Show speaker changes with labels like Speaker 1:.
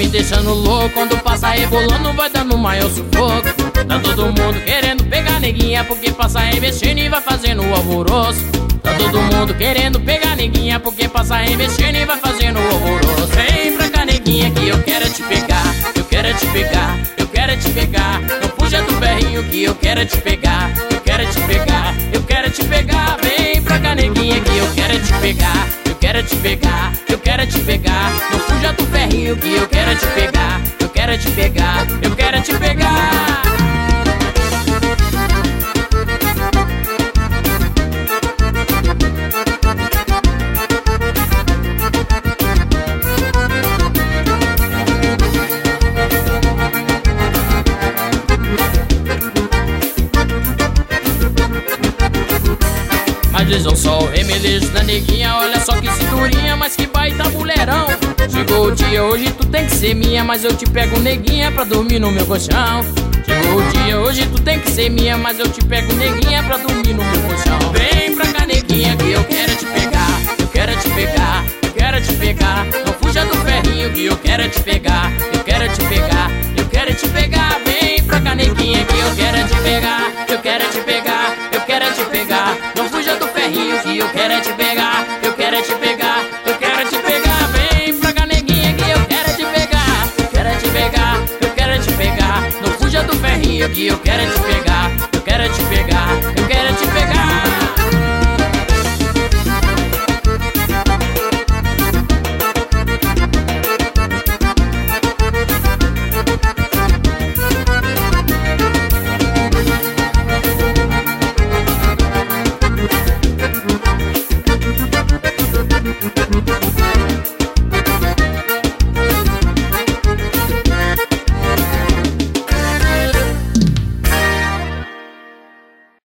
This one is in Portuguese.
Speaker 1: me deixando louco. Quando passa rebolando vai dando maior sufoco. Tá todo mundo querendo pegar neguinha, porque passa remexendo e vai fazendo o alvoroço. Tá todo mundo querendo pegar neguinha, porque passa remexendo e vai fazendo o alvoroço. Vem pra cá neguinha que eu quero te pegar, eu quero te pegar, eu quero te pegar. Não fuja do ferrinho que eu quero te pegar, eu quero te pegar, eu quero te pegar. Vem pra cá neguinha que eu quero te pegar, eu quero te pegar, eu quero te pegar. Não fuja do ferrinho que eu quero te pegar, eu quero te pegar, eu quero te pegar. Mas vejam só o remelejo da neguinha, olha só que cinturinha, mas que baita mulherão. Chegou o dia, hoje tu tem que ser minha, mas eu te pego neguinha pra dormir no meu colchão. Chegou o dia, hoje tu tem que ser minha, mas eu te pego neguinha pra dormir no meu colchão. Vem pra cá neguinha que eu quero te pegar, eu quero te pegar, eu quero te pegar. Não fuja do ferrinho que eu quero te pegar, eu quero te pegar, eu quero te pegar. Vem pra cá neguinha que eu quero te pegar, eu quero te pegar, eu quero te pegar. Não fuja do ferrinho que eu quero te pegar.